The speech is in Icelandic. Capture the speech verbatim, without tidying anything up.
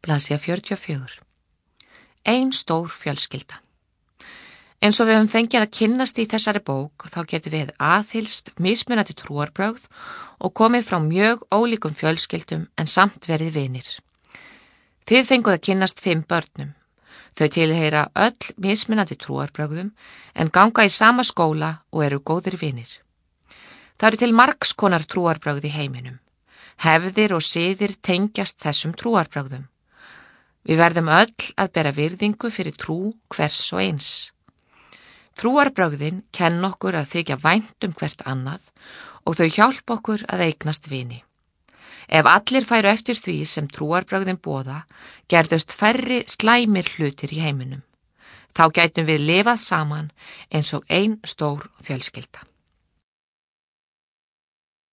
Blaðsíða fjörutíu og fjögur. Ein stór fjölskylda. Eins og við höfum fengið að kynnast í þessari bók þá getum við aðhylst mismunandi trúarbrögð og komið frá mjög ólíkum fjölskyldum en samt verið vinir. Þið fenguð að kynnast fimm börnum. Þau tilheyra öll mismunandi trúarbrögðum en ganga í sama skóla og eru góðir vinir. Það eru til margs konar trúarbrögð í heiminum. Hefðir og siðir tengjast þessum trúarbrögðum. Við verðum öll að bera virðingu fyrir trú hvers og eins. Trúarbrögðin kenn okkur að þykja vænt um hvert annað og þau hjálpa okkur að eignast vini. Ef allir færu eftir því sem trúarbrögðin boða, gerðust færri slæmir hlutir í heiminum. Þá gætum við lifað saman eins og ein stór fjölskylda.